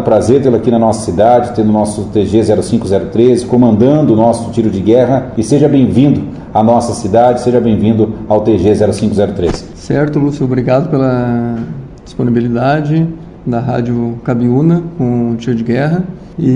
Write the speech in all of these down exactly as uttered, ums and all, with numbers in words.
um prazer tê-lo aqui na nossa cidade, tendo o nosso T G zero cinco zero três, comandando o nosso tiro de guerra, e seja bem-vindo à nossa cidade, seja bem-vindo ao T G zero cinco zero três. Certo, Lúcio, obrigado pela disponibilidade da Rádio Cabiúna com o tiro de guerra,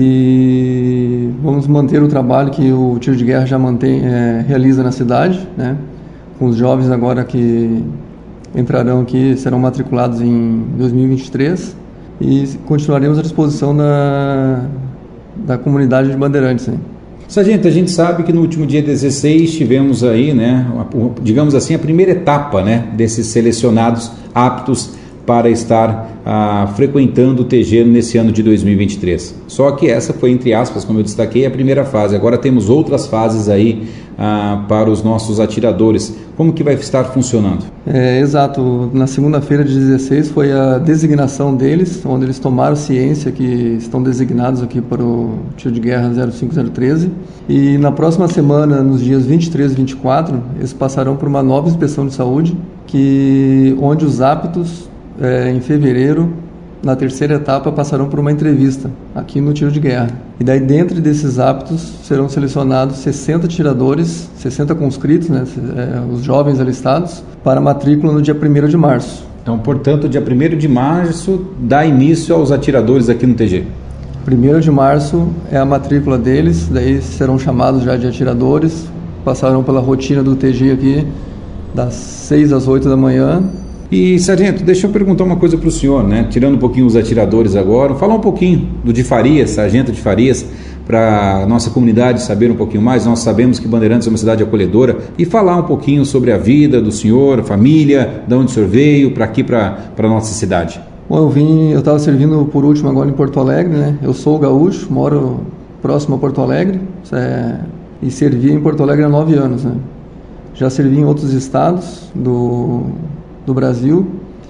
e vamos manter o trabalho que o tiro de guerra já mantém, é, realiza na cidade, né? Com os jovens agora que entrarão aqui, serão matriculados em dois mil e vinte e três, e continuaremos à disposição da, da comunidade de Bandeirantes. Hein? Sargento, a gente sabe que no último dia dezesseis tivemos aí, né, digamos assim, a primeira etapa, né, desses selecionados aptos para estar ah, frequentando o T G nesse ano de dois mil e vinte e três. Só que essa foi, entre aspas, como eu destaquei, a primeira fase. Agora temos outras fases aí ah, para os nossos atiradores. Como que vai estar funcionando? É, exato. Na segunda-feira de dezesseis foi a designação deles, onde eles tomaram ciência que estão designados aqui para o tiro de guerra zero cinco zero treze. E na próxima semana, nos dias vinte e três e vinte e quatro, eles passarão por uma nova inspeção de saúde, que, onde os aptos, É, em fevereiro, na terceira etapa, passarão por uma entrevista aqui no tiro de guerra. E daí, dentro desses aptos, serão selecionados sessenta tiradores, sessenta conscritos, né, é, os jovens alistados, para matrícula no dia primeiro de março. Então, portanto, dia primeiro de março dá início aos atiradores aqui no T G. primeiro de março é a matrícula deles, daí serão chamados já de atiradores, passarão pela rotina do T G aqui, das seis às oito da manhã. E, sargento, deixa eu perguntar uma coisa para o senhor, né? Tirando um pouquinho os atiradores agora, falar um pouquinho do de Farias, sargento de Farias, para a nossa comunidade saber um pouquinho mais. Nós sabemos que Bandeirantes é uma cidade acolhedora, e falar um pouquinho sobre a vida do senhor, a família, de onde o senhor veio, para aqui, para a nossa cidade. Bom, eu vim, eu estava servindo por último agora em Porto Alegre, né? Eu sou gaúcho, moro próximo a Porto Alegre, é, e servi em Porto Alegre há nove anos, né? Já servi em outros estados do... do Brasil,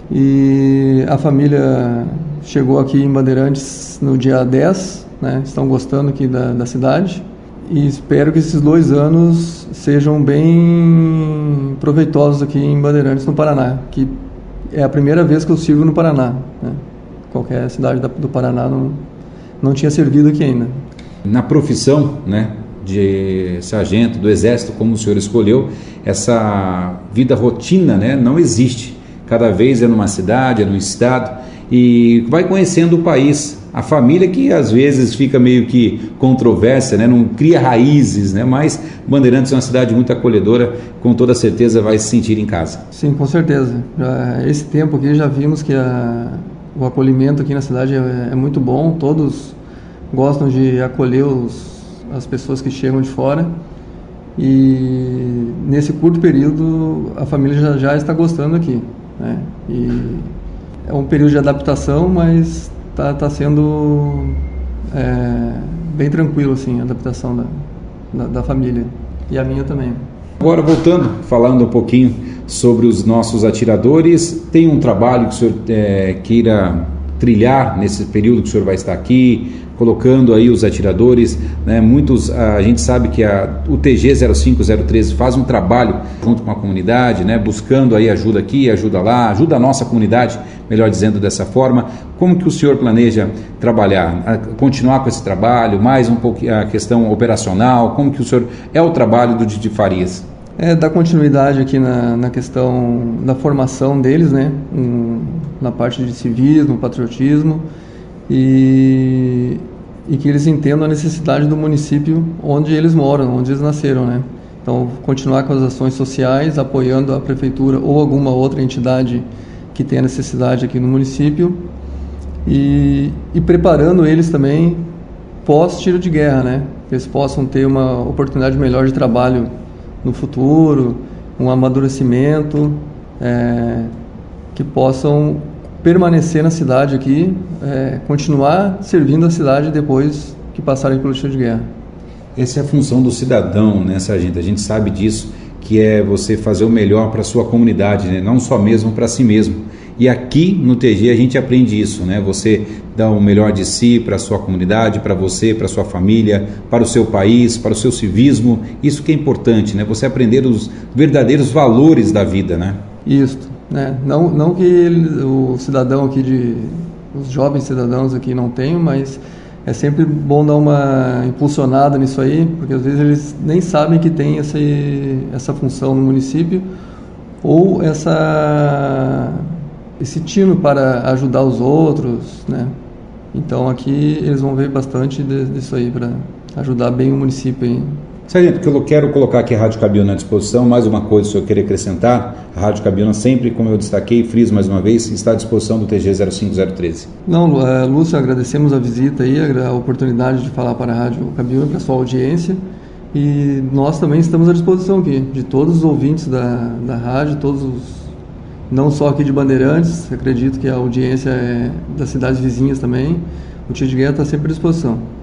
e a família chegou aqui em Bandeirantes no dia dez, né? Estão gostando aqui da, da cidade, e espero que esses dois anos sejam bem proveitosos aqui em Bandeirantes, no Paraná, que é a primeira vez que eu sirvo no Paraná, né? Qualquer cidade da, do Paraná não, não tinha servido aqui ainda. Na profissão, né, de sargento do Exército, como o senhor escolheu, essa vida rotina, né, não existe. Cada vez é numa cidade, é num estado, e vai conhecendo o país. A família, que às vezes fica meio que controversa, né, não cria raízes, né, mas Bandeirantes é uma cidade muito acolhedora, com toda certeza vai se sentir em casa. Sim, com certeza. Já, esse tempo aqui já vimos que a, o acolhimento aqui na cidade é, é muito bom, todos gostam de acolher os as pessoas que chegam de fora, e nesse curto período a família já, já está gostando aqui, né? E é um período de adaptação, mas está tá sendo é, bem tranquilo, assim, a adaptação da, da, da família, e a minha também. Agora, voltando, falando um pouquinho sobre os nossos atiradores, tem um trabalho que o senhor é, queira trilhar nesse período que o senhor vai estar aqui, colocando aí os atiradores, né? Muitos, a gente sabe que a, o T G zero cinco zero três faz um trabalho junto com a comunidade, né? Buscando aí ajuda aqui, ajuda lá, ajuda a nossa comunidade, melhor dizendo dessa forma. Como que o senhor planeja trabalhar, a, continuar com esse trabalho, mais um pouco a questão operacional, como que o senhor, é o trabalho do de Farias? É, dar continuidade aqui na, na questão da formação deles, né? Um, na parte de civismo, patriotismo, e, e que eles entendam a necessidade do município onde eles moram, onde eles nasceram, né? Então, continuar com as ações sociais, apoiando a prefeitura ou alguma outra entidade que tenha necessidade aqui no município, e, e preparando eles também pós-tiro de guerra, né? Que eles possam ter uma oportunidade melhor de trabalho no futuro, um amadurecimento, é, que possam permanecer na cidade aqui, é, continuar servindo a cidade depois que passarem pelo tiro de guerra. Essa é a função do cidadão, né, sargento? A gente sabe disso, que é você fazer o melhor para a sua comunidade, né? Não só mesmo para si mesmo. E aqui no T G a gente aprende isso, né? Você dá o melhor de si para a sua comunidade, para você, para a sua família, para o seu país, para o seu civismo. Isso que é importante, né? Você aprender os verdadeiros valores da vida, né? Isso, né? Não, não que ele, o cidadão aqui de os jovens cidadãos aqui não têm, mas é sempre bom dar uma impulsionada nisso aí, porque às vezes eles nem sabem que tem essa, essa função no município, ou essa, esse tino para ajudar os outros, né? Então aqui eles vão ver bastante disso aí para ajudar bem o município aí. Sargento, eu quero colocar aqui a Rádio Cabiúna à disposição. Mais uma coisa, se eu querer acrescentar, a Rádio Cabiúna sempre, como eu destaquei, friso mais uma vez, está à disposição do T G zero cinco zero treze. Não, uh, Lúcio, agradecemos a visita aí, a oportunidade de falar para a Rádio Cabiúna, para a sua audiência, e nós também estamos à disposição aqui, de todos os ouvintes da, da rádio, todos os, não só aqui de Bandeirantes, acredito que a audiência é das cidades vizinhas também, o Tio de Guerra está sempre à disposição.